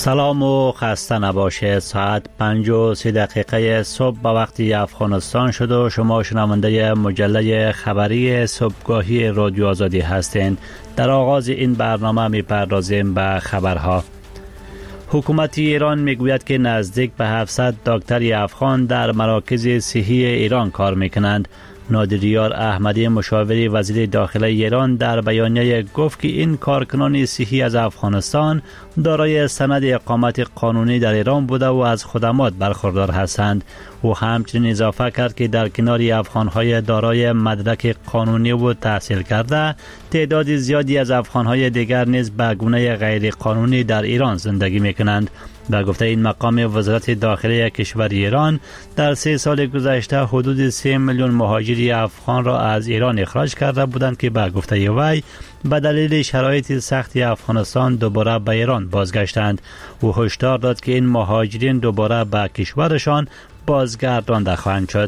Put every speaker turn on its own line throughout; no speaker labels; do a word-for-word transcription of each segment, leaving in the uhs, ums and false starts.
سلام و خسته نباشید. ساعت پنج و سی دقیقه صبح به وقتی افغانستان شد و شما شنونده مجله خبری صبحگاهی رادیو آزادی هستید. در آغاز این برنامه می‌پردازیم به خبرها. حکومت ایران میگوید که نزدیک به هفتصد دکتر افغان در مراکز صحی ایران کار میکنند. نادریار احمدی مشاور وزیر داخله ایران در بیانیه گفت که این کارکنان صحی از افغانستان دارای سند اقامت قانونی در ایران بوده و از خدمات برخوردار هستند. او همچنین اضافه کرد که در کنار افغان‌های دارای مدرک قانونی و تحصیل کرده، تعداد زیادی از افغان‌های دیگر نیز به گونه غیر قانونی در ایران زندگی می‌کنند. به گفته این مقام وزارت داخله کشور ایران، در سه سال گذشته حدود سه میلیون مهاجر افغان را از ایران اخراج کرده بودند که به گفته وی به دلیل شرایط سخت افغانستان دوباره به ایران بازگشتند. او هشدار داد که این مهاجرین دوباره به کشورشان بازگردانده خواهند شد.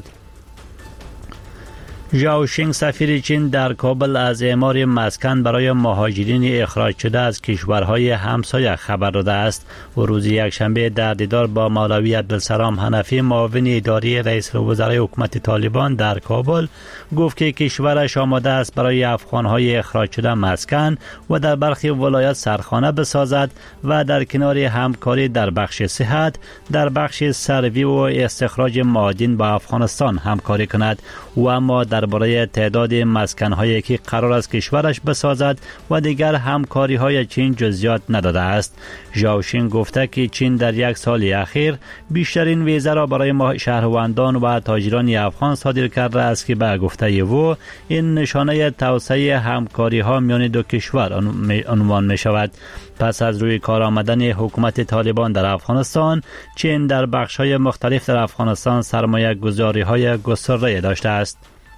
ژائو شینگ سفیر چین در کابل از اعمار مسکن برای مهاجرین اخراج شده از کشورهای همسایه خبر داده است. و روز یکشنبه در دیدار با مولوی عبدالسلام حنفی معاون اداری رئیس الوزرای حکومت طالبان در کابل گفت که کشورش آماده است برای افغانهای اخراج شده مسکن و در برخی ولایات سرخانه بسازد و در کنار همکاری در بخش صحت، در بخش سروی و استخراج معادن با افغانستان همکاری کند. و اما درباره تعداد مسکن‌هایی که قرار است کشورش بسازد و دیگر همکاری‌های چین جزئیات نداده است. ژائو شینگ گفته که چین در یک سال اخیر بیشترین ویزه را برای شهروندان و تاجران افغان صادر کرده است که به گفته او این نشانه توسعه همکاری‌ها میان دو کشور عنوان می‌شود. پس از روی کار آمدن حکومت طالبان در افغانستان، چین در بخش‌های مختلف در افغانستان سرمایه گذاری‌های گسترده داشته است.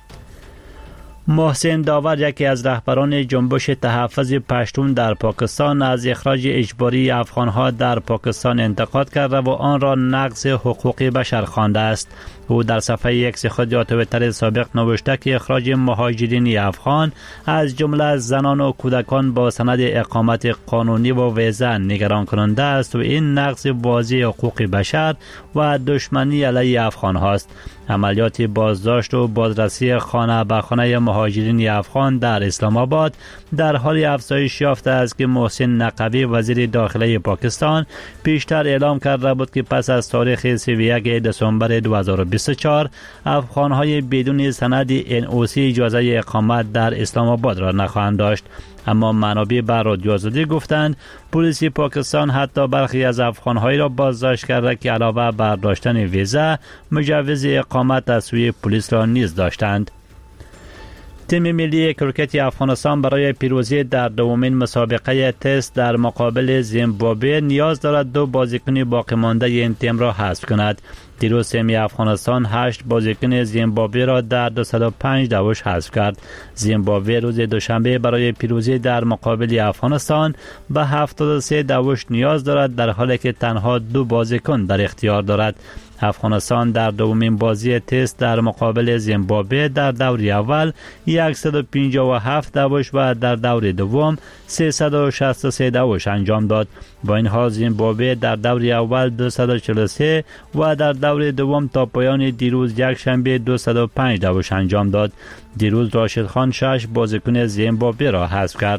محسن داور، یکی از رهبران جنبش تحفظ پشتون در پاکستان، از اخراج اجباری افغانها در پاکستان انتقاد کرده و آن را نقض حقوق بشر خوانده است. او در صفحه اکس خود یا توییتر سابق نوشته که اخراج مهاجرین افغان از جمله زنان و کودکان با سند اقامت قانونی و ویزه نگران کننده است و این نقض واضح حقوق بشر و دشمنی علیه افغان هاست. عملیات بازداشت و بازرسی خانه به خانه مهاجرین افغان در اسلام آباد در حال افزایش یافته است که محسن نقوی، وزیر داخله پاکستان، پیشتر اعلام کرده بود که پس از تاریخ سی و یک دسامبر دو هزار و بیست و چهار افغان‌های بدون سند ان او سی اجازه اقامت در اسلام آباد را نخواهند داشت. اما منابع بر رادیو آزادی گفتند پلیس پاکستان حتی برخی از افغان‌هایی را بازداشت کرده که علاوه بر داشتن ویزا، مجوز اقامت از سوی پلیس را نیز داشتند. تیم ملی کریکت افغانستان برای پیروزی در دومین مسابقه تست در مقابل زیمبابوه نیاز دارد دو بازیکن باقی مانده این تیم را حذف کند. دیروز تیم افغانستان هشت بازیکن زیمبابوه را در دویست و پنج دوش حذف کرد. زیمبابوه روز دوشنبه برای پیروزی در مقابل افغانستان به هفتاد و سه دوش نیاز دارد، در حالی که تنها دو بازیکن در اختیار دارد. افغانستان در دومین بازی تست در مقابل زیمبابوه در دور اول صد و پنجاه و هفت دوش و در دور دوم سیصد و شصت و سه دوش انجام داد. با این حال زیمبابوه در دور اول دویست و چهل و سه و در دور دوم تا پایان دیروز یک شنبه دویست و پنج دوش انجام داد. دیروز راشد خان شش بازیکن زیمبابوه را حذف کرد.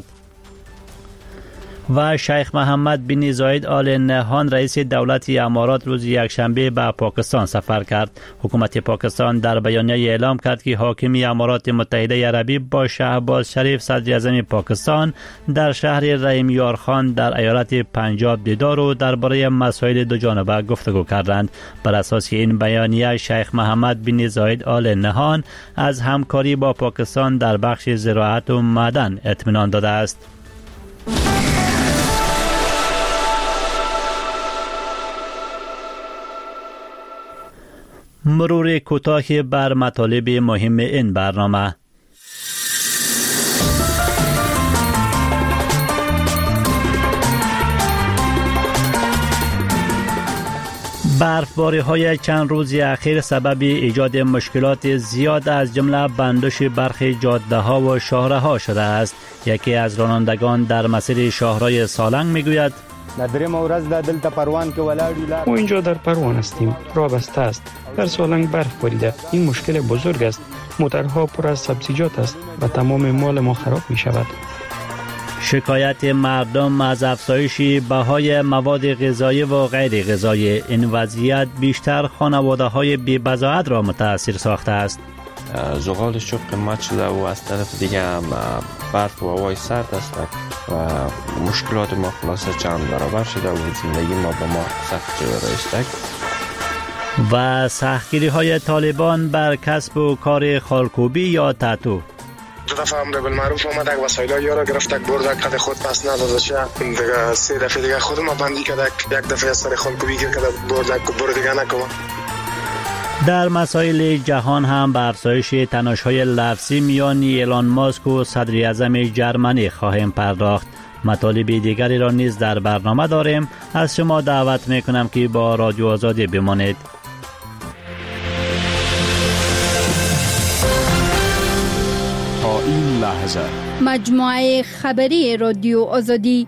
و شیخ محمد بن زاید آل نهیان، رئیس دولت امارات، روز یکشنبه به پاکستان سفر کرد. حکومت پاکستان در بیانیه اعلام کرد که حاکم امارات متحده عربی با شهباز شریف صدر اعظم پاکستان در شهر رحیم یار خان در ایالت پنجاب دیدار و درباره مسائل دو جانبه گفتگو کردند. بر اساس این بیانیه، شیخ محمد بن زاید آل نهیان از همکاری با پاکستان در بخش زراعت و معدن اطمینان داده است. مرور کوتاه بر مطالب مهم این برنامه. برفباری های چند روزی اخیر سبب ایجاد مشکلات زیاد از جمله بندش برخی جاده ها و شاهراه ها شده است. یکی از رانندگان در مسیر شاهراه سالنگ میگوید
دریم ورځ د دلته پروان کې ولاړ لار.
ما اینجا در پروان هستیم. راه بسته است. در سالنگ برف باریده. این مشکل بزرگ است. موترها پر از سبزیجات است و تمام مال ما خراب می شود.
شکایت مردم از افزایش بهای مواد غذایی و غیر غذایی. این وضعیت بیشتر خانواده‌های بی‌بضاعت را متاثر ساخته است.
زغال شو قیمت شده و از طرف دیگه هم برف و هوای سرد است و مشکلات ما خلاصه چند برابر شده و زندگی ما به ما سخت شده است.
و سختگیری های طالبان بر کسب و کار خالکوبی یا تاتو.
دو دفعه امر بالمعروف اومدک وسایل یارو گرفتک بردک قد خود پس نداده شه. دیگه سه دفعه دیگه خودم بندی کردک، یک دفعه سر خالکوبی کرد بردک و برد دیگه نکنم.
در مسائل جهان هم به افزایش تنش‌های لفظی میان ایلان ماسک و صدر اعظم جرمنی خواهیم پرداخت. مطالب دیگری را نیز در برنامه داریم. از شما دعوت میکنم که با رادیو آزادی بمانید.
تا این لحظه
مجموعه خبری رادیو آزادی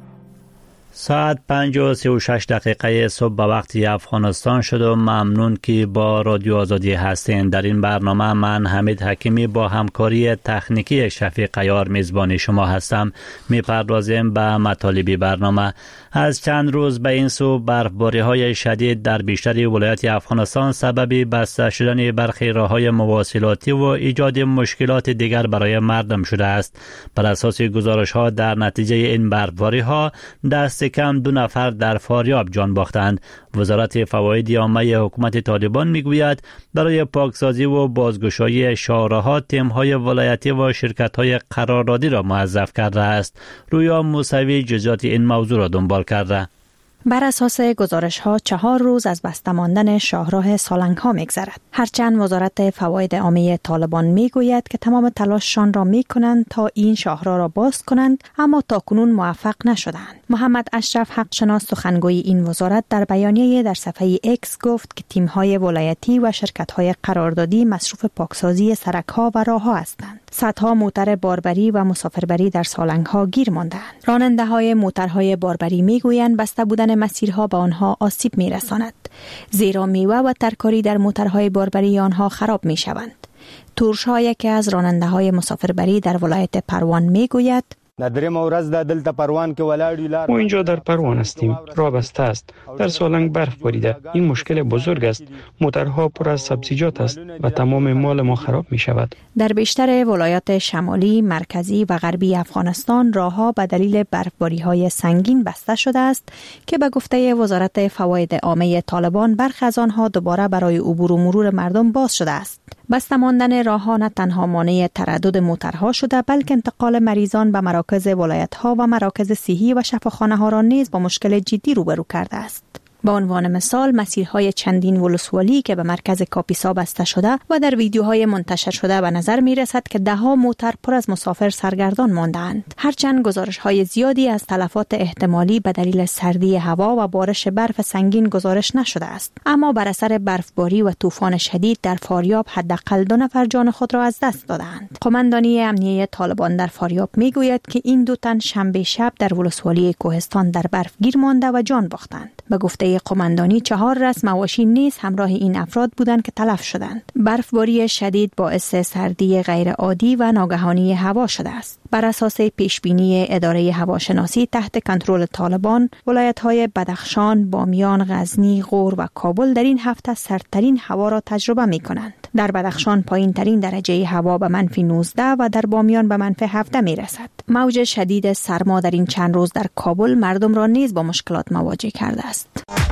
ساعت پنج و سی و شش دقیقه صبح به وقت افغانستان شد و ممنون که با رادیو آزادی هستین. در این برنامه من حمید حکیمی با همکاری تکنیکی شفیق عیار میزبان شما هستم. میپردازیم به مطالب برنامه. از چند روز به این سو برفباری های شدید در بیشتر ولایات افغانستان سبب بسته شدن برخی راههای مواصلاتی و ایجاد مشکلات دیگر برای مردم شده است. بر اساس گزارش ها در نتیجه این برفباری ها دست کم دو نفر در فاریاب جان باختند. وزارت فواید عامه حکومت طالبان میگوید برای پاکسازی و بازگشایی شاهراه‌ها تیم‌های ولایتی و شرکت‌های قراردادی را موظف کرده است. رویا موسوی جزئیات این موضوع را دنبال کرده.
بر اساس گزارش ها چهار روز از بسته ماندن شاهراه سالنگ ها میگذرد. هرچند وزارت فواید عامه طالبان میگوید که تمام تلاششان را میکنند تا این شاهراه را باز کنند، اما تاکنون موفق نشدند. محمد اشرف حقشناس سخنگوی این وزارت در بیانیه در صفحه اکس گفت که تیم های ولایتی و شرکت های قراردادی مصروف پاکسازی سرک ها و راه ها هستند. صدها موتر باربری و مسافربری در سالنگ ها گیر ماندند. راننده های موترهای باربری میگویند بسته بودن مسیرها به آنها آسیب میرساند، زیرا میوه و ترکاری در موترهای باربری آنها خراب می شوند. تورشا یکی از راننده های مسافربری در ولایت پروان میگوید
دریم ورځ د دلته پروان کې ولاړ لار.
ما اینجا در پروان هستیم. راه بسته است. در سالنگ برف باریده. این مشکل بزرگ است. موترها پر از سبزیجات است و تمام مال ما خراب می شود.
در بیشتر ولایات شمالی، مرکزی و غربی افغانستان راهها به دلیل برفباری‌های سنگین بسته شده است که به گفته وزارت فواید عامه طالبان برخی از آنها دوباره برای عبور و مرور مردم باز شده است. بسته ماندن راه‌ها نه تنها مانع تردد موترها شده، بلکه انتقال مریضان به مراکز ولایت‌ها و مراکز صحی و شفاخانه‌ها را نیز با مشکل جدی روبرو کرده است. به عنوان مثال مسیرهای چندین ولسوالی که به مرکز کاپیسا بسته شده و در ویدیوهای منتشر شده به نظر می رسد که ده ها موتر پر از مسافر سرگردان ماندند. هرچند گزارش‌های زیادی از تلفات احتمالی به دلیل سردی هوا و بارش برف سنگین گزارش نشده است، اما بر اثر برفباری و طوفان شدید در فاریاب حداقل دو نفر جان خود را از دست دادند. قماندانی امنیه طالبان در فاریاب می گوید که این دو تن شنبه شب در ولسوالی کوهستان در برف گیر مانده و جان باختند. به گفته قماندانی چهار رس مواشی نیز همراه این افراد بودند که تلف شدند. برفباری شدید باعث سردی غیر عادی و ناگهانی هوا شده است. بر اساس پیشبینی اداره هواشناسی تحت کنترل طالبان، ولایت‌های بدخشان، بامیان، غزنی، غور و کابل در این هفته سردترین هوا را تجربه می‌کنند. در بدخشان پایین‌ترین درجه هوا به منفی نوزده و در بامیان به منفی هفده می‌رسد. موج شدید سرما در این چند روز در کابل مردم را نیز با مشکلات مواجه کرده است.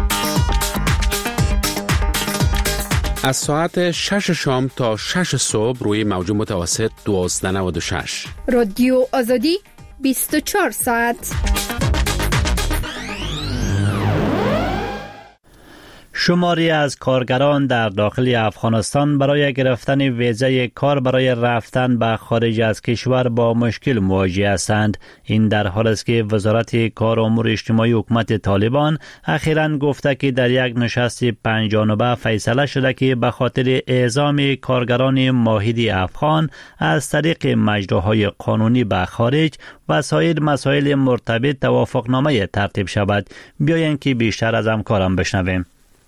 از ساعت شش شام تا شش صبح روی موج متوسط دوازده و نود و شش.
رادیو آزادی بیست و چهار ساعت.
شماری از کارگران در داخل افغانستان برای گرفتن ویزای کار برای رفتن به خارج از کشور با مشکل مواجه هستند. این در حال است که وزارت کار و امور اجتماعی حکومت طالبان اخیراً گفته که در یک نشست پنج جانبه فیصله شده که به خاطر اعزام کارگران ماهری افغان از طریق مجراهای قانونی به خارج و سایر مسائل مرتبط توافقنامه ترتیب شود. بیایید که بیشتر از همکارم بشنویم.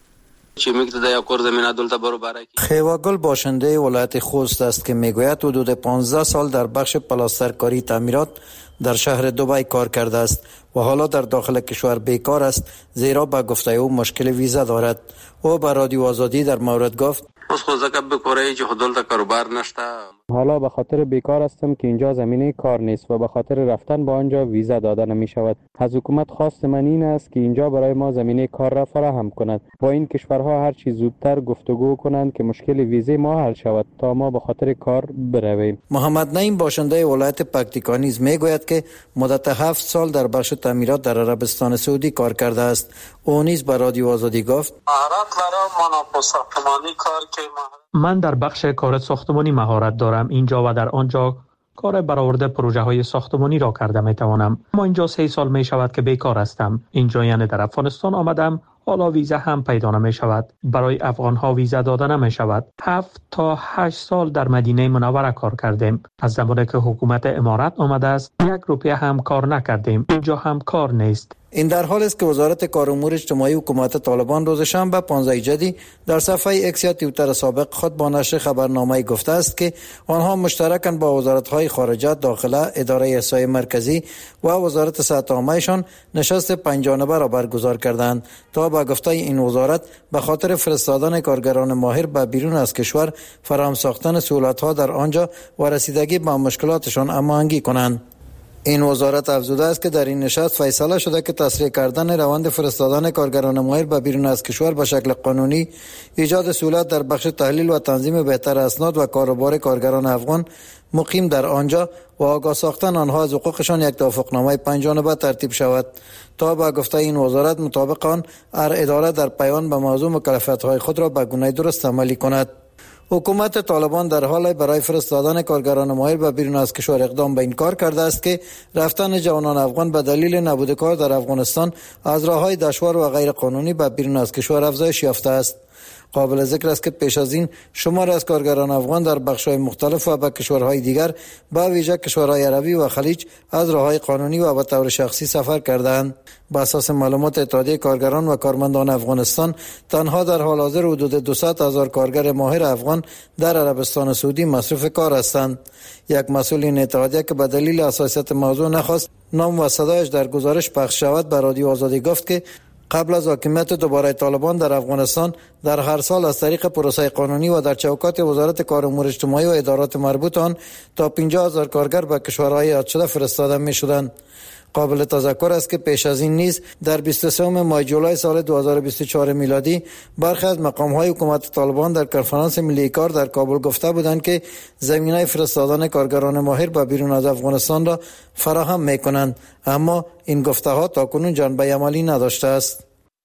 خیواگل باشنده ولایت خوست است که میگوید حدود پانزده سال در بخش پلاسترکاری تعمیرات در شهر دبی کار کرده است و حالا در داخل کشور بیکار است، زیرا به گفته او مشکل ویزا دارد. او به رادیو آزادی در مورد گفت
حالا به خاطر بیکار هستم که اینجا زمینه کار نیست و به خاطر رفتن به آنجا ویزا داده نمی شود. از حکومت خواست من این است که اینجا برای ما زمینه کار را فراهم کند. با این کشورها هر چی زودتر گفتگو کنند که مشکل ویزه ما حل شود تا ما به خاطر کار برویم.
محمد نعیم باشنده ولایت پکتیکا نیز میگوید که مدت هفت سال در بخش تعمیرات در عربستان سعودی کار کرده است. او نیز به رادیو آزادی گفت
من در بخش کار ساختمانی مهارت دارم. اینجا و در آنجا کار برآورده پروژه های ساختمانی را کرده می توانم. اما اینجا سه سال می شود که بیکار هستم. اینجا یعنی در افغانستان آمدم، حالا ویزا هم پیدا نمی شود. برای افغان ها ویزا داده نمی شود. هفت تا هشت سال در مدینه منوره کار کردیم. از زمانی که حکومت امارات آمده است یک روپیه هم کار نکردیم. اینجا هم کار نیست.
این در حال است که وزارت کار و امور اجتماعی حکومت طالبان روز شنبه پانزده جدی در صفحه اکس یا توییتر سابق خود با نشر خبرنامه گفته است که آنها مشترکاً با وزارت‌های خارجه، داخله، اداره احصای مرکزی و وزارت صحت عامه‌شان نشست پنج‌جانبه را برگزار کردند تا به گفته این وزارت به خاطر فرستادن کارگران ماهر به بیرون از کشور فراهم ساختن سهولت‌ها در آنجا و رسیدگی به مشکلاتشان هماهنگی کنند. این وزارت افزوده است که در این نشست فیصله شده که تسریع کردن روند فرستادن کارگران ماهر به بیرون از کشور به شکل قانونی، ایجاد سهولت در بخش تحلیل و تنظیم بهتر اسناد و کاروبار کارگران افغان مقیم در آنجا و آگاه ساختن آنها از حقوقشان یک توافقنامه پنج جانبه ترتیب شود تا به گفته این وزارت مطابق آن هر اداره در پیوند به موضوع مکلفیت‌های خود را به گونه درست عملی کند. حکومت طالبان در حال برای فرستادن کارگران ماهر به بیرون از کشور اقدام به این کار کرده است که رفتن جوانان افغان به دلیل نبود کار در افغانستان از راه‌های دشوار و غیر قانونی به بیرون از کشور افزایش یافته است. قابل ذکر است که پیش از این شمار از کارگران افغان در بخش‌های مختلف و به کشورهای دیگر به ویژه کشورهای عربی و خلیج از راه‌های قانونی و به طور شخصی سفر کردند. بر اساس معلومات اتحادیه کارگران و کارمندان افغانستان تنها در حال حاضر حدود دویست هزار کارگر ماهر افغان در عربستان سعودی مصروف کار هستند. یک مسئول این اتحادیه که به دلیل حساسیت موضوع نخواست نام و صدایش در گزارش پخش شود به رادیو آزادی گفت که قبل از حاکمیت دوباره طالبان در افغانستان در هر سال از طریق پروسه قانونی و در چوکات وزارت کار و امور اجتماعی و ادارات مربوط آن تا پنجاه هزار کارگر به کشورهای یاد شده فرستاده می شدند. قابل تذکر است که پیش از این نیز در بیست و سوم ماه جولای سال دو هزار و بیست و چهار میلادی برخی از مقام‌های حکومت طالبان در کنفرانس ملی کار در کابل گفته بودند که زمینه فرستادن کارگران ماهر به بیرون از افغانستان را فراهم می‌کنند، اما این گفته‌ها تاکنون جنبه عملی نداشته است.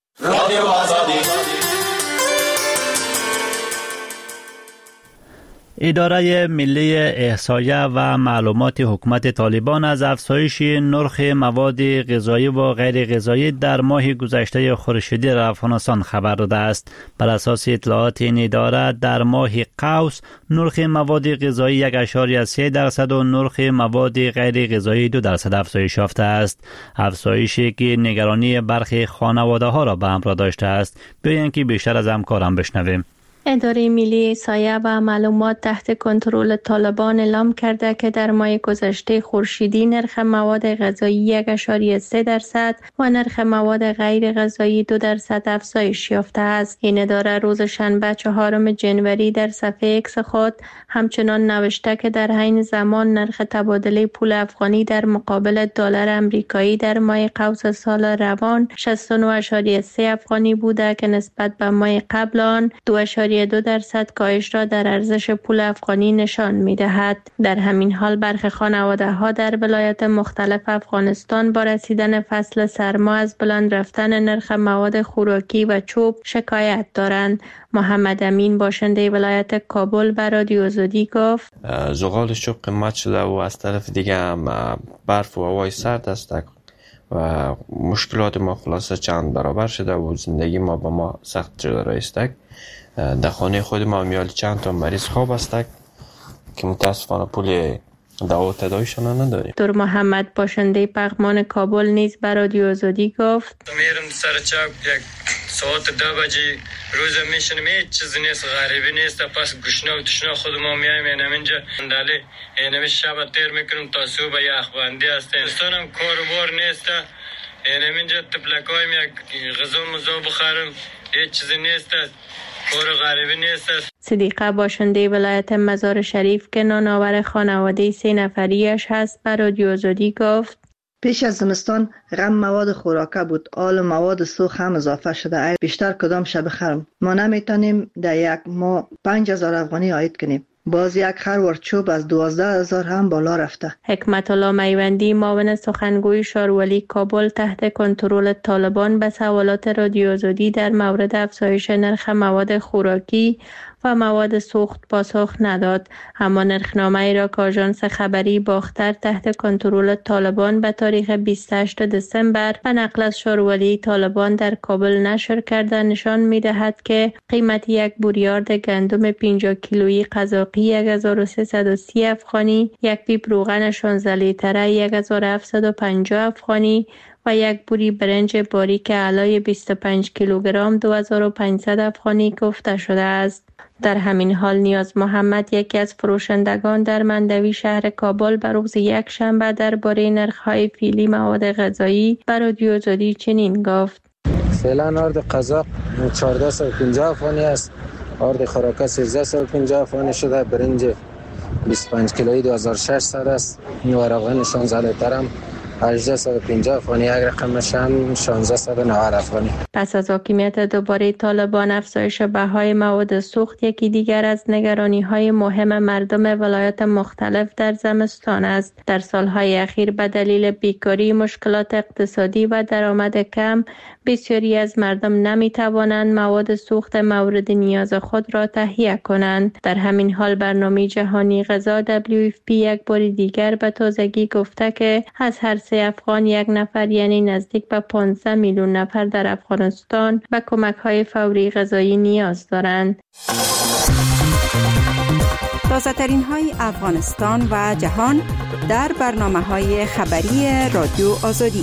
اداره ملی احصایه و معلومات حکومت طالبان از افزایش نرخ مواد غذایی و غیر غذایی در ماه گذشته خورشیدی در افغانستان خبر داده است. بر اساس اطلاعات این اداره در ماه قوس نرخ مواد غذایی یک اشاری سه درصد و نرخ مواد غیر غذایی دو درصد افزایش یافته است. افزایشی که نگرانی برخی خانواده ها را به همراه داشته است. بیایید که بیشتر از همکارم بشنویم.
اداره ملی احصایه و معلومات تحت کنترل طالبان اعلام کرده که در ماه گذشته خورشیدی نرخ مواد غذایی یک اشاری سه درصد و نرخ مواد غیر غذایی دو درصد افزایش یافته است. این اداره روز شنبه چهارم ژانویه در صفحه اکس خود همچنان نوشته که در حین زمان نرخ تبادله پول افغانی در مقابل دلار آمریکایی در ماه قوس سال روان شصت و نه اشاری سه افغانی بوده که نسبت به ماه قبل آن دو اشاری اشاریه دو درصد کاهش را در ارزش پول افغانی نشان می‌دهد. در همین حال برخی خانواده‌ها در ولایات مختلف افغانستان با رسیدن فصل سرما از بلند رفتن نرخ مواد خوراکی و چوب شکایت دارند. محمد امین باشنده ولایت کابل به رادیو آزادی گفت
زغال شوق قیمت شده و از طرف دیگه هم برف و هوای سرد است و مشکلات ما خلاصه چند برابر شده و زندگی ما با ما سخت شده رایستک. در خانه خود ما میال چند تا مریض خواب است که متاسفانه پول دوا تداویشان نداریم.
دکتر محمد باشنده پغمان کابل نیز به رادیو آزادی گفت
میرم سر چاپ یک ساعت دو بجی روز میشنم هیچ چیز نیست، غریبی نیست، پس گشنه و تشنه خود ما میایم اینم اینجا اندالی اینم شب تیر میکنم تا صبح یخ بندی است. انسانم کاروبار نیست، اینم اینجا تپلکایم یک غذا مزا بخورم هیچ چیز نیست، کار غریبی نیست.
صدیقه باشنده ولایت مزار شریف که نانآور خانواده سه نفریش هست به رادیو آزادی گفت
پیش از زمستان غم مواد خوراکه بود، آل مواد سوخت هم اضافه شده. ای بیشتر کدام شب خرم ما نمیتونیم در یک ماه پنج هزار افغانی عاید کنیم. باز یک خروار چوب از دوازده هزار هم بالا رفته.
حکمت الله میوندی معاون سخنگوی شارولی کابل تحت کنترل طالبان به سوالات رادیو آزادی در مورد افزایش نرخ مواد خوراکی و مواد سوخت پاسخ نداد، اما نرخنامه‌ای را که آژانس خبری باختر تحت کنترل طالبان به تاریخ بیست و هشتم دسامبر به نقل از شارولی طالبان در کابل نشر کرده نشان می‌دهد که قیمت یک بوریارد گندم پنجاه کیلویی قزاقی یک هزار و سیصد و سی افغانی، یک پیپ روغن شانزده لیتره یک هزار و هفتصد و پنجاه افغانی و یک بوری برنج باریک علای بیست و پنج کیلوگرم دو هزار و پانصد افغانی گفته شده است. در همین حال نیاز محمد یکی از فروشندگان در مندوی شهر کابل به روز یک شنبه درباره نرخ‌های فعلی مواد غذایی به رادیو آزادی چنین گفت:
فعلا آرد قزاق چهارصد و پنجاه افغانی است، آرد خوراکه سیزده و پنجاه افغانی شده، برنج بیست و پنج کیلویی دو هزار و ششصد است، نیوارغن شانزده لیترم هجده و پنجاه افغانی، یک رقمش هم شانزده و نود افغانی.
پس از حاکمیت دوباره طالبان افزایش بهای مواد سوخت یکی دیگر از نگرانی‌های مهم مردم ولایات مختلف در زمستان است. در سالهای اخیر به دلیل بیکاری، مشکلات اقتصادی و درآمد کم بسیاری از مردم نمی‌توانند مواد سوخت مورد نیاز خود را تهیه کنند. در همین حال برنامه جهانی غذا دبلیو اف پی یک بار دیگر به تازگی گفته که از هر سه افغان یک نفر یعنی نزدیک به پانزده میلیون نفر در افغانستان به کمک‌های فوری غذایی نیاز دارند.
تازه‌ترین های افغانستان و جهان در برنامه‌های خبری رادیو آزادی.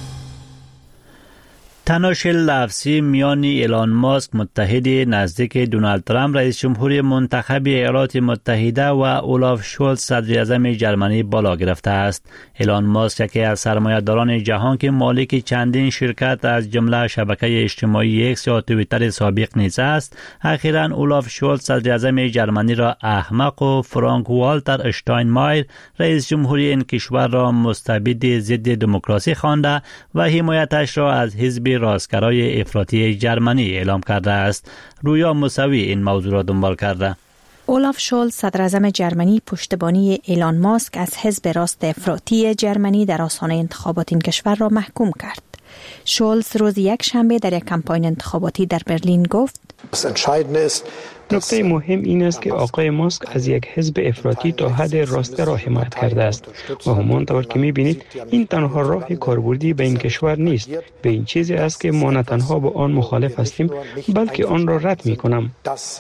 تنش لفظی میان ایلان ماسک متحد نزدیک دونالد ترامپ رئیس جمهور منتخب ایالات متحده و اولاف شولز صدر اعظم جرمنی بالا گرفته است. ایلان ماسک یکی از سرمایه‌داران جهان که مالک چندین شرکت از جمله شبکه اجتماعی اکس یا توییتر سابق نیز است، اخیراً اولاف شولز صدر اعظم جرمنی را احمق و فرانک والتر اشتاینمایر رئیس جمهوری این کشور را مستبد ضد دموکراسی خوانده و حمایتش را از حزب راستگرای افراطی جرمنی اعلام کرده است. رویا موسوی این موضوع را دنبال کرده.
اولاف شولز صدر اعظم جرمنی پشتیبانی ایلان ماسک از حزب راست افراطی جرمنی در آستانه انتخابات این کشور را محکوم کرد. شولز روز یک شنبه در یک کمپاین انتخاباتی در برلین گفت:
نکته مهم این است که آقای ماسک از یک حزب افراطی تا حد راسته را حمایت کرده است و همانطور که می‌بینید این تنها راه کاربردی به این کشور نیست، به این چیزی است که ما نه تنها با آن مخالف هستیم بلکه آن را رد می‌کنم.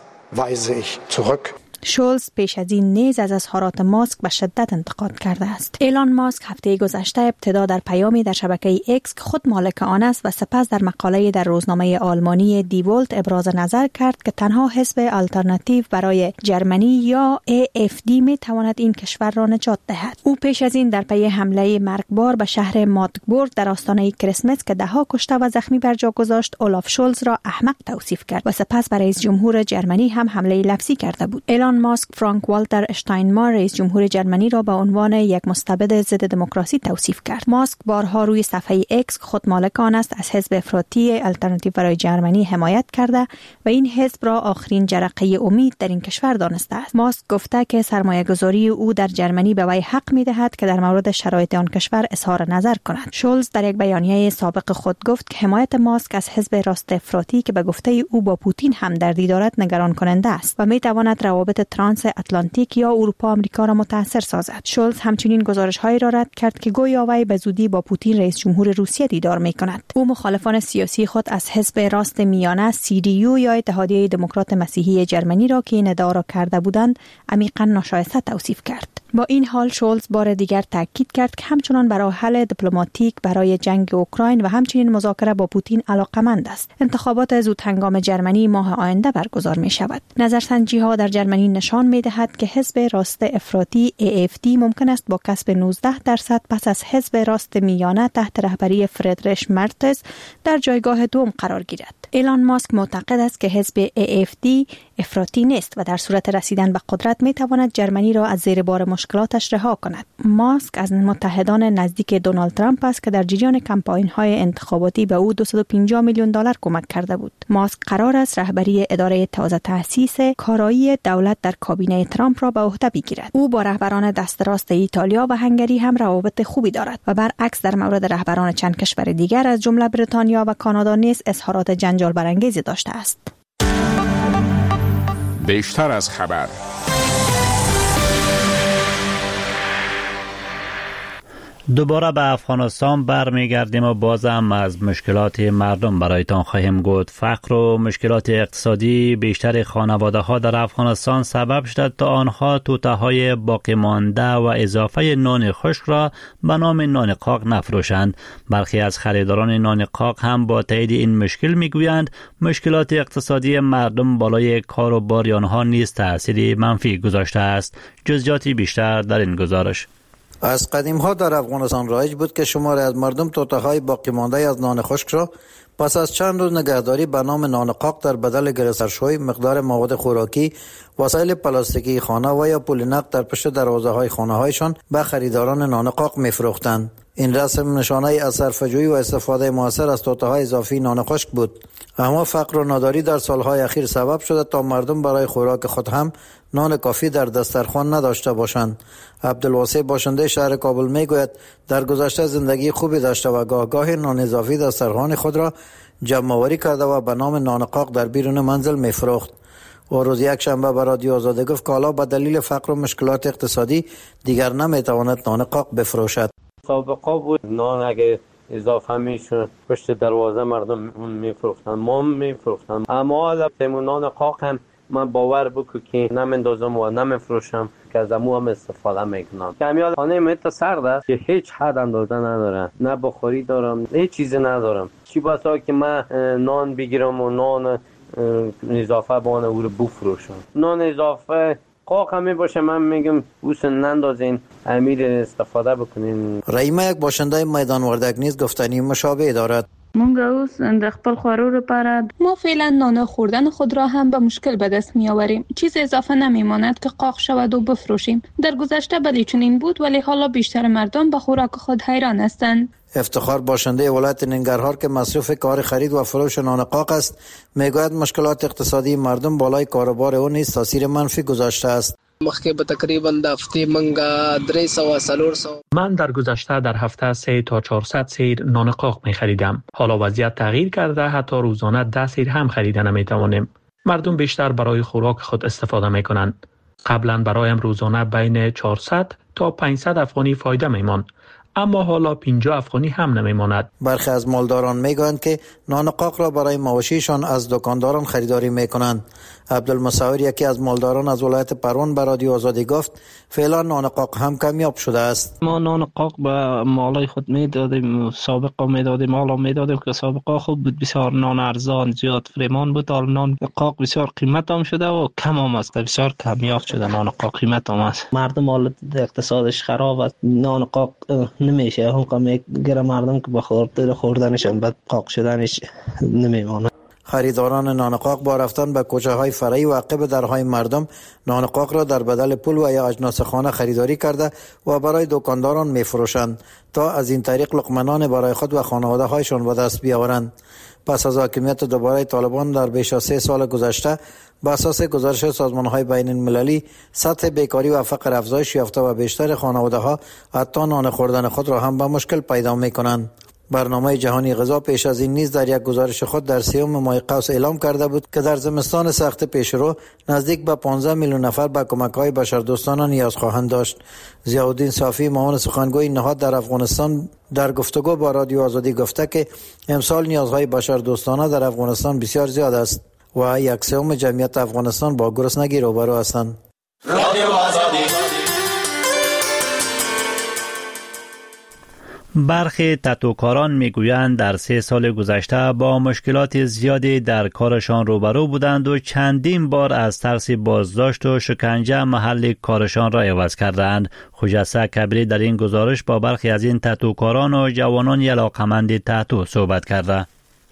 شولز پیش از این نیز از اظهارات ماسک به شدت انتقاد کرده است. ایلان ماسک هفته گذشته ابتدا در پیامی در شبکه ایکس که خود مالک آن است و سپس در مقاله در روزنامه آلمانی دی ولت ابراز نظر کرد که تنها حزب آلترناتیو برای جرمنی یا ای اف دی می تواند این کشور را نجات دهد. او پیش از این در پی حمله مرگبار به شهر ماگدبورگ در آستانه کریسمس که دهها کشته و زخمی بر جا گذاشت، اولاف شولز را احمق توصیف کرد و سپس برای رئیس جمهور جرمنی هم حمله لفظی کرده بود. ایلان ایلان ماسک فرانک والتر اشتاینمار رئیس جمهور جرمنی را به عنوان یک مستبد ضد دموکراسی توصیف کرد. ماسک بارها روی صفحه اکس خود مالک آن است از حزب افراطی آلترناتیو برای جرمنی حمایت کرده و این حزب را آخرین جرقه امید در این کشور دانسته است. ماسک گفته که سرمایه‌گذاری او در جرمنی به وی حق می‌دهد که در مورد شرایط آن کشور اظهار نظر کند. شولز در یک بیانیه سابق خود گفت که حمایت ماسک از حزب راست افراطی که به گفته او با پوتین همدردی دارد نگران کننده است و می‌تواند روابط ترانس اتلانتیک یا اروپا آمریکا را متاثر سازد. شولز همچنین گزارش‌هایی را رد کرد که گویا وی به زودی با پوتین رئیس جمهور روسیه دیدار می‌کند. او مخالفان سیاسی خود از حزب راست میانه سی دی یو یا اتحادیه دموکرات مسیحی جرمنی را که این ادعا را کرده بودند عمیقاً ناشایسته توصیف کرد. با این حال شولز بار دیگر تاکید کرد که همچنان برای حل دیپلماتیک برای جنگ اوکراین و همچنین مذاکره با پوتین علاقمند است. انتخابات زود هنگام جرمنی ماه آینده برگزار می شود. نظرسنجی ها در جرمنی نشان می دهد که حزب راست افراطی ای اف دی ممکن است با کسب نوزده درصد پس از حزب راست میانه تحت رهبری فریدریش مرتز در جایگاه دوم قرار گیرد. ایلان ماسک معتقد است که حزب ای اف دی افراطی نیست و در صورت رسیدن به قدرت می تواند جرمنی را از زیر بار مشکلاتش رها کند. ماسک از متحدان نزدیک دونالد ترامپ است که در جریان کمپاین‌های انتخاباتی به او دویست و پنجاه میلیون دلار کمک کرده بود. ماسک قرار است رهبری اداره تازه تأسیس کارایی دولت در کابینه ترامپ را به عهده بگیرد. او با رهبران دست راست ایتالیا و هنگری هم روابط خوبی دارد و برعکس در مورد رهبران چند کشور دیگر از جمله بریتانیا و کانادا نیز اظهارات جنجال برانگیزی داشته است.
بیشتر از خبر.
دوباره به افغانستان برمیگردیم و باز هم از مشکلات مردم برایتان خواهیم گفت. فقر و مشکلات اقتصادی بیشتر خانواده ها در افغانستان سبب شد تا آنها توته های باقی مانده و اضافه نان خشک را به نام نان قاق نفروشند. برخی از خریداران نان قاق هم با تایید این مشکل میگویند مشکلات اقتصادی مردم بالای کار و بار آنها نیز تأثیری منفی گذاشته است. جزئیاتی بیشتر در این گزارش.
از قدیم ها در افغانستان رایج بود که شماری از مردم توته های باقی مانده از نان خشک را پس از چند روز نگهداری به نام نان قاق در بدل گرفتارشوی مقدار مواد خوراکی، وسایل پلاستیکی خانه و یا پول نقد در پشت دروازه های خانه هایشان به خریداران نان قاق می‌فروختند. این رسم نشانه از صرفه‌جویی و استفاده موثر از توته های اضافی نان خشک بود. اما فقر و ناداری در سالهای اخیر سبب شده تا مردم برای خوراک خود هم نان کافی در دسترخوان نداشته باشند. عبدالواسع باشنده شهر کابل میگوید در گذشته زندگی خوبی داشته و گاه گاه نان اضافی دسترخوان خود را جمع آوری کرده و به نام نان قاق در بیرون منزل میفروخت. و روز یک شنبه به رادیو آزادی گفت که حالا به دلیل فقر و مشکلات اقتصادی دیگر نمیتواند نان قاق بفروشد.
سابقا بود نان اگه اضافه میشد پشت دروازه مردم میفروختن، ما میفروختن، اما حالا نان قاق هم من باور بکو که نمیندازم و نمیفروشم که از امو هم استفاده میکنم. کمیال خانه میتا سرد است که هیچ حد اندازه نداره، نه بخاری دارم، هیچ چیزی ندارم. چی بسا که من نان بگیرم و نان اضافه بانه او رو بفروشم. نان اضافه قاق هم باشه من میگم بوسن نندازین، امیر استفاده بکنین.
رحیمه یک باشنده میدان وردک نیز گفتنی مشابه دارد.
مونږ اوس د خپل خوړو لپاره ما فعلا نان خوردن خود را هم به مشکل به دست می آوریم. چیز اضافه نمی ماند که قاق شود و بفروشیم. در گذشته بلی چنین بود ولی حالا بیشتر مردم به خوراک خود حیران هستند.
افتخار باشنده ولایت ننگرهار که مصروف کار خرید و فروش نان قاق است میگوید مشکلات اقتصادی مردم بالای کاروبار او نیز تاثیر منفی گذاشته است.
مخکې به تقریبا د هفتې منګه درې سوه څلور سوه
من در گذشته در هفته سه تا چهارصد سیر نان قاق می خریدم. حالا وضعیت تغییر کرده، حتی روزانه ده سیر هم خریده نمی توانیم. مردم بیشتر برای خوراک خود استفاده می کنند. قبلا برایم روزانه بین چهارصد تا پانصد افغانی فایده می ماند، اما حالا پنجاه افغانی هم نمی ماند.
برخی از مالداران می گویند که نان قاق را برای مواشیشان از دکانداران خریداری می کنند. عبدالمصور یکی از مالداران از ولایت پروان به رادیو آزادی گفت فعلا نان قاق هم کمیاب شده است.
ما نان قاق به مالای خود می دادیم، سابقا می دادیم، حالا می دادیم که سابقا خوب بود، بسیار نان ارزان زیاد فریمان بود. حالا نان قاق بسیار قیمت هم شده و کم هم است، بسیار کمیاب شده نان قاق، قیمت هم است.
مردم حالت اقتصادش خراب است، نان قاق نمیشه، هم که میگیره مردم که بخورد خوردنشان بعد قاق شدنش نمیمونه.
خریداران نانقاق با رفتن به کوچه های فرعی واقع به درهای مردم نانقاق را در بدل پول و یا اجناس خانه خریداری کرده و برای دکانداران می فروشند تا از این طریق لقمه برای خود و خانواده هایشان به دست بیاورند. پس از حاکمیت دوباره طالبان در بیش از سه سال گذشته بر اساس گزارش سازمان‌های بین المللی سطح بیکاری و فقر افزایش یافته و بیشتر خانواده‌ها حتی نان خوردن خود را هم به مشکل پیدا می‌کنند. برنامه جهانی غذا پیش از این نیز در یک گزارش خود در سیوم ماه قوس اعلام کرده بود که در زمستان سخت پیشرو نزدیک به پانزده میلیون نفر به کمک‌های بشردوستانه نیاز خواهند داشت. ضیاءالدین صافی معاون سخنگوی نهاد در افغانستان در گفتگو با رادیو آزادی گفته که امسال نیازهای بشردوستانه در افغانستان بسیار زیاد است و یک سوم جمعیت افغانستان با گرسنگی روبرو هستند. رادیو آزادی.
برخی تتوکاران میگویند در سه سال گذشته با مشکلات زیادی در کارشان روبرو بودند و چندین بار از ترس بازداشت و شکنجه محل کارشان را عوض کردند. خجسته کبیری در این گزارش با برخی از این تتوکاران و جوانان علاقه‌مند تتو صحبت کرده.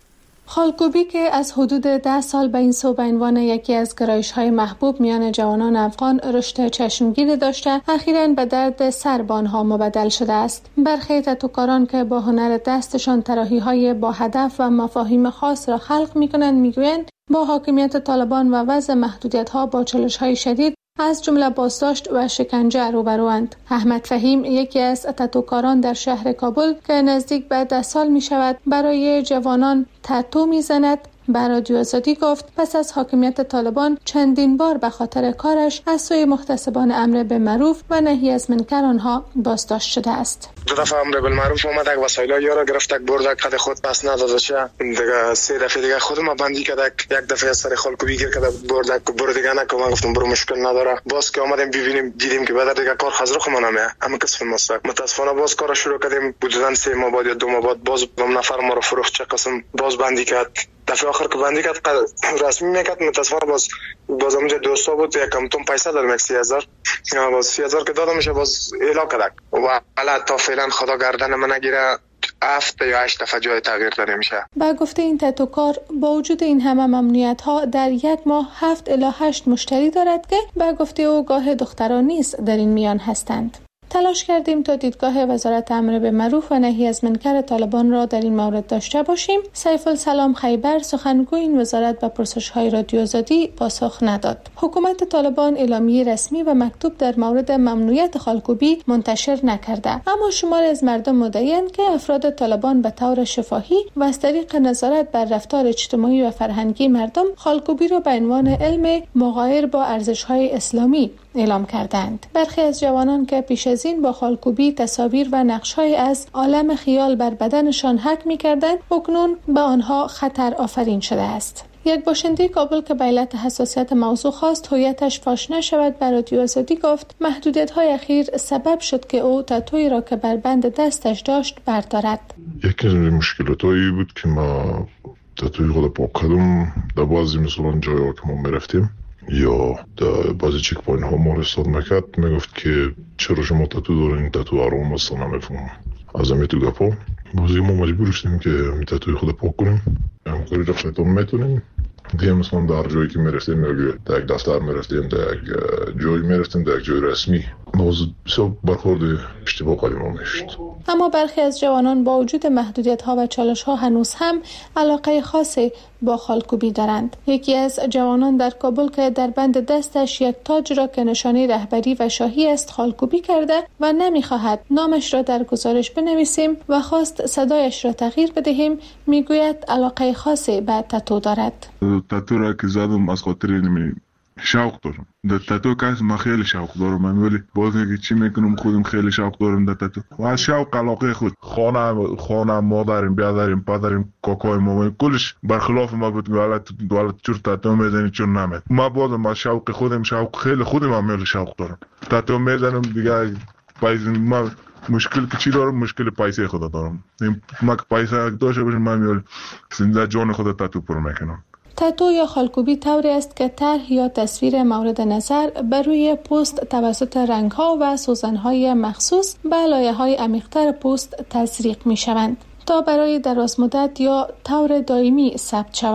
خالکوبی که از حدود ده سال به این سو به عنوان یکی از گرایش‌های محبوب میان جوانان افغان رشد چشمگیری داشته، اخیراً به درد سر به آنها مبدل شده است. برخی تتوکاران که با هنر دستشان طراحی‌های با هدف و مفاهیم خاص را خلق می‌کنند می‌گویند با حاکمیت طالبان و وضع محدودیت‌ها با چالش‌های شدید از جمله بازداشت و شکنجه روبروند. احمد فهیم یکی از تتوکاران در شهر کابل که نزدیک به ده سال می شود برای جوانان تتو می زند به رادیو آزادی گفت پس از حاکمیت طالبان چندین بار به خاطر کارش از سوی محتسبان امر بالمعروف و نهی از منکر آنها بازداشت شده است.
دو دفعه امر بالمعروف اومدک وسایل یارو گرفتک بردک قد خود پس نداده شه. دیگه سه دفعه دیگه خودم بندی کردک، یک دفعه سر خالکوبی کرد بردک برو دیگه نکو. من گفتم برو مشکل نداره. باز که اومدیم ببینیم دیدیم که بعد دیگه کار خزر خو منامه اما کسب ماست. متاسفانه باز کار شروع کردیم بودن سه ماه بعد یا دو ماه بعد باز دو نفر ما رو فروخت چه قسم باز بندی کرد. دفعه آخر که بندی کرد رسمی میکرد متاسفانه باز باز اونجا دوستا بود یکم تون پیسه دارم یک سی هزار باز سی هزار که دادم میشه باز ایلا کردک و حالا تا فعلا خدا گردن من نگیره هفت یا هشت دفعه جای تغییر داده میشه.
با گفته این تتوکار با وجود این همه ممنوعیت ها در یک ماه هفت الی هشت مشتری دارد که با گفته او گاه دختران نیز در این میان هستند. تلاش کردیم تا دیدگاه وزارت امر بالمعروف و نهی از منکر طالبان را در این مورد داشته باشیم. سیف السلام خیبر سخنگوی این وزارت به پرسش‌های رادیو آزادی پاسخ نداد. حکومت طالبان اعلامیه رسمی و مکتوب در مورد ممنوعیت خالکوبی منتشر نکرده، اما شمار از مردم مدعی‌اند که افراد طالبان به طور شفاهی و از طریق نظارت بر رفتار اجتماعی و فرهنگی مردم خالکوبی را به عنوان علم مغایر با ارزش‌های اسلامی اعلام کردند. برخی از جوانان که پیش از این با خالکوبی تصاویر و نقش‌های از عالم خیال بر بدنشان حک می‌کردند، اکنون به آنها خطر آفرین شده است. یک باشنده کابل که به علت حساسیت موضوع خواست هویتش فاش نشود بر رادیو آزادی گفت محدودیت‌های اخیر سبب شد که او تتویی را که بر بند دستش داشت بردارد.
یکی از مشکلاتایی بود که ما تتویی خود پاک کردم در بعضی مثلا جایی که ما می‌رفتیم یا در بعضی چک پوینت ها ما رسالت میکرد میگفت که چرا شما تتو دارین تتو آرام است نمیفهمم از همین تو گپا بازی ما مجبور شدیم که تتوی خود پاک کنیم همکاری رفتم میتونیم دیگه مثلا در جایی که میرفتیم یا در یک دفتر میرفتیم در یک جایی میرفتیم در یک جای رسمی باز بسیار برخورد اشتباه قدیم ها میشد.
اما برخی از جوانان با وجود محدودیت ها و چالش ها هنوز هم علاقه خاصی با خالکوبی دارند. یکی از جوانان در کابل که در بند دستش یک تاج را که نشانه رهبری و شاهی است خالکوبی کرده و نمیخواهد نامش را در گزارش بنویسیم و خواست صدایش را تغییر بدهیم میگوید علاقه خاصی به تتو دارد.
تتو را که زدم از خاطر نمی شوق دارم در تتو کس من خیلی شوق دارم من ولی باز نگه چی میکنم خودم خیلی شوق دارم در تتو و از شوق علاقه خود خانه خانه مادریم بیادریم پدریم کاکای مامای کلش برخلاف ما بود ولت ولت چور تتو میزنی چون نمید ما بازم از شوق خودم شوق خیلی خودم هم خیلی شوق دارم تتو میزنم دیگه پیسه ما مشکل که چی دارم مشکل پیسه خود دارم ما که پیسه داشته باشم من میال زنده جان خود تتو پر میکنم.
تتو یا خالکوبی طوری است که طرح یا تصویر مورد نظر بر روی پوست توسط رنگ‌ها و سوزن‌های مخصوص به لایه‌های عمیق‌تر پوست تزریق می‌شوند تا برای دراز مدت یا طور دائمی ثبت شود.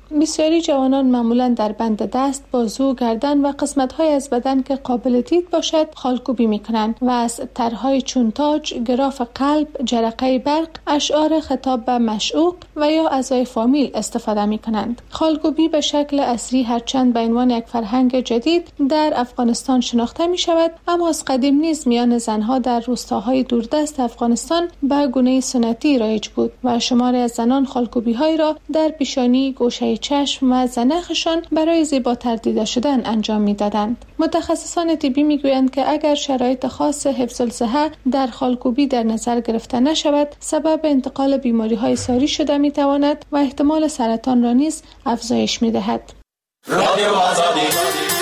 بسیاری جوانان معمولا در بند دست، بازو، گردن و قسمت‌های از بدن که قابل دید باشد خالکوبی می‌کنند و از طرح‌های چون تاج، گراف قلب، جرقه برق، اشعار خطاب به معشوق و یا اعضای فامیل استفاده می‌کنند. خالکوبی به شکل عصری هرچند به عنوان یک فرهنگ جدید در افغانستان شناخته می‌شود، اما از قدیم نیز میان زن‌ها در روستاهای دوردست افغانستان به گونه سنتی رایج بود و شماری از زنان خالکوبی‌های را در پیشانی، گوشه چشم و زنخشان برای زیباتر دیده شدن انجام می‌دادند. متخصصان طبی می‌گویند که اگر شرایط خاص حفظ الصحه در خالکوبی در نظر گرفته نشود، سبب انتقال بیماری‌های ساری شده می‌تواند و احتمال سرطان را نیز افزایش می‌دهد. رادیو آزادی